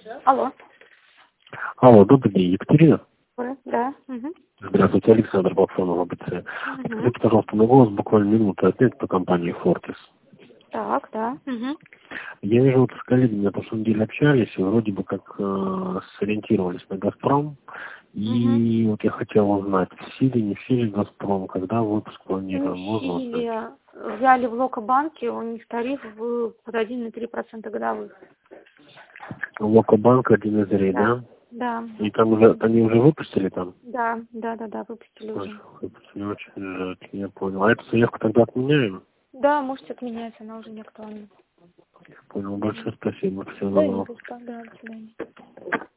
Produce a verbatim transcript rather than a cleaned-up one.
Алло. Алло, добрый день, Екатерина. Да. Угу. Здравствуйте, Александр Баксонов, АБЦ. Угу. Скажите, пожалуйста, на голос буквально минуту отнять по компании Фортис. Так, да. Угу. Я вижу, вот с коллегами на прошлой неделе общались, и вроде бы как э, сориентировались на «Газпром». И Угу. вот я хотел узнать, в силе, не в силе «Газпром», когда выпуск планируем, можно узнать? Взяли в Локобанке, у них тариф в, под один и три процента годовых. Локобанк один из рей, Да. да? Да. И там уже, они уже выпустили там? Да, да, да, да, выпустили Ой, уже. выпустили, очень жаль, я понял. А эту заявку тогда отменяем? Да, можете отменять, она уже не актуальна. Я понял, большое спасибо, всего Да, не доброго. за что, да, до свидания.